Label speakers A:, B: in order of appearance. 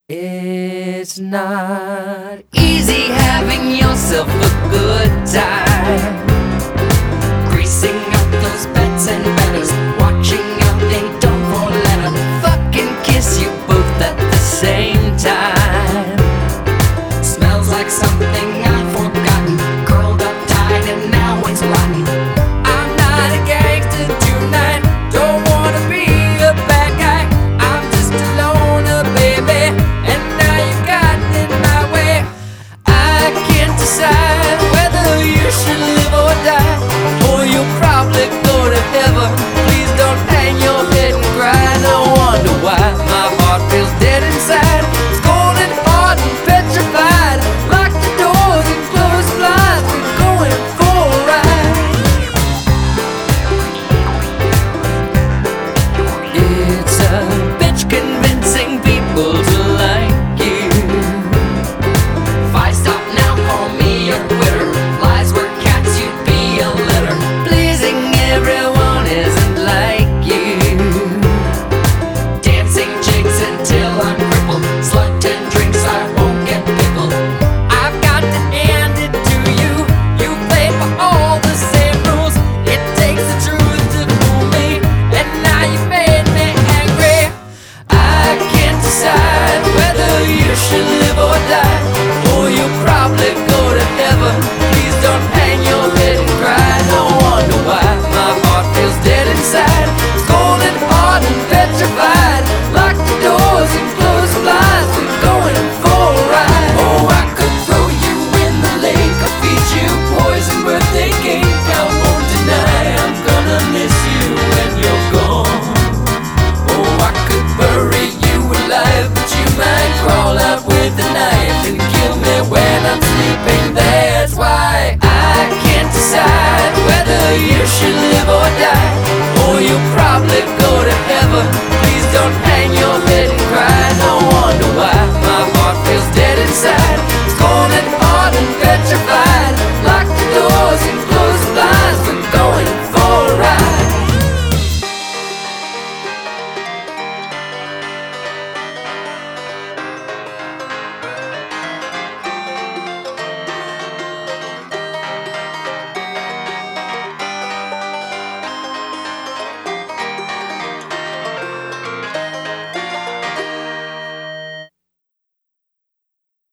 A: It's not easy having yourself a good time, greasing up those beds and batters, watching out they don't fall letter, fucking kiss you both at the same time. Smells like something I've forgotten, curled up tight and now it's rotten. I'm not a gangster tonight, don't wanna be a bad guy, I'm just a loner, baby, and now you got in my way. I can't decide whether you should live or die, or you'll probably go to heaven. Please don't hang your head and cry. No wonder why my heart feels dead inside. It's cold and hard and petrified. Lock the doors and close the blinds. We're going for a ride. It's a bitch convincing people to like you. If I stop now, call me a quitter. Lies were cats, you'd be a litter. Pleasing everyone isn't like you. Dancing jigs until I'm crippled. Slut and drinks, I won't get pickled. I've got to hand it to you. You play by all the same rules. It takes the truth to fool me, and now you made me angry. I can't decide whether you should live